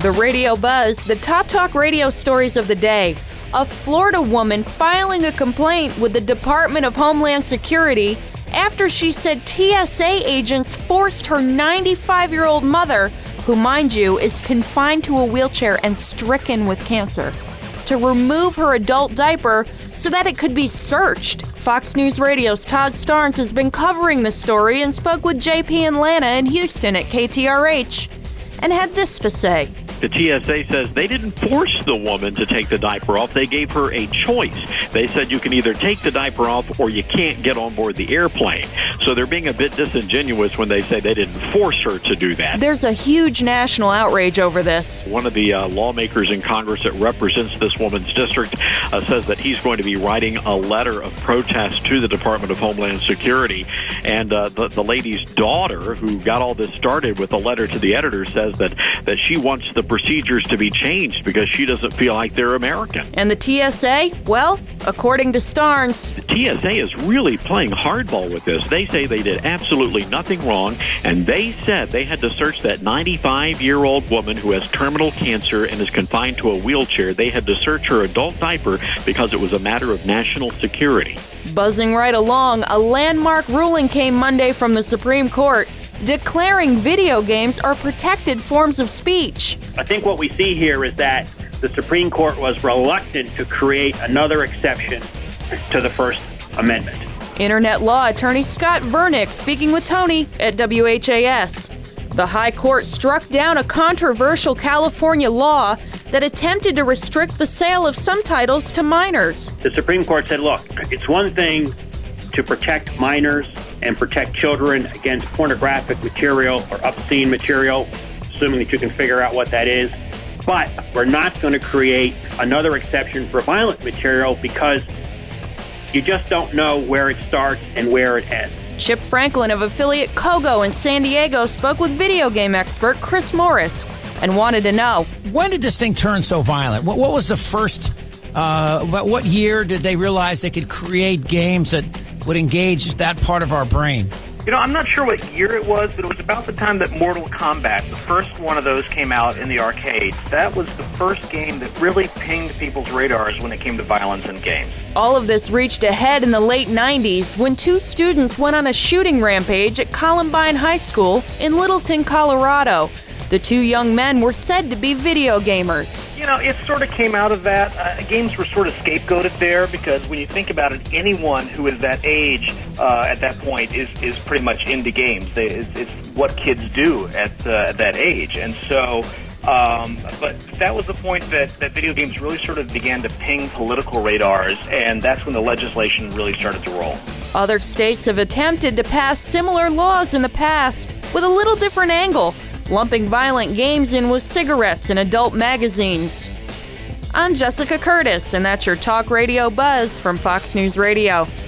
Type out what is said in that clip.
The Radio Buzz, the top talk radio stories of the day. A Florida woman filing a complaint with the Department of Homeland Security after she said TSA agents forced her 95-year-old mother, who, mind you, is confined to a wheelchair and stricken with cancer, to remove her adult diaper so that it could be searched. Fox News Radio's Todd Starnes has been covering the story and spoke with JP and Lana in Houston at KTRH and had this to say. The TSA says they didn't force the woman to take the diaper off. They gave her a choice. They said you can either take the diaper off or you can't get on board the airplane. So they're being a bit disingenuous when they say they didn't force her to do that. There's a huge national outrage over this. One of the lawmakers in Congress that represents this woman's district says that he's going to be writing a letter of protest to the Department of Homeland Security. And the lady's daughter, who got all this started with a letter to the editor, says that she wants the procedures to be changed because she doesn't feel like they're American. And the TSA? Well, according to Starnes, the TSA is really playing hardball with this. They say they did absolutely nothing wrong, and they said they had to search that 95-year-old woman who has terminal cancer and is confined to a wheelchair. They had to search her adult diaper because it was a matter of national security. Buzzing right along, a landmark ruling came Monday from the Supreme Court, declaring video games are protected forms of speech. I think what we see here is that the Supreme Court was reluctant to create another exception to the First Amendment. Internet law attorney Scott Vernick speaking with Tony at WHAS. The High Court struck down a controversial California law that attempted to restrict the sale of some titles to minors. The Supreme Court said, look, it's one thing to protect minors and protect children against pornographic material or obscene material, assuming that you can figure out what that is. But we're not going to create another exception for violent material because you just don't know where it starts and where it ends. Chip Franklin of affiliate Kogo in San Diego spoke with video game expert Chris Morris and wanted to know, when did this thing turn so violent? What was the first, what year did they realize they could create games that would engage that part of our brain? You know, I'm not sure what year it was, but it was about the time that Mortal Kombat, the first one of those, came out in the arcades. That was the first game that really pinged people's radars when it came to violence in games. All of this reached a head in the late 90s when two students went on a shooting rampage at Columbine High School in Littleton, Colorado. The two young men were said to be video gamers. You know, it sort of came out of that. Games were sort of scapegoated there because when you think about it, anyone who is that age at that point is pretty much into games. It's what kids do at that age. And so, but that was the point that video games really sort of began to ping political radars, and that's when the legislation really started to roll. Other states have attempted to pass similar laws in the past with a little different angle, lumping violent games in with cigarettes and adult magazines. I'm Jessica Curtis, and that's your Talk Radio Buzz from Fox News Radio.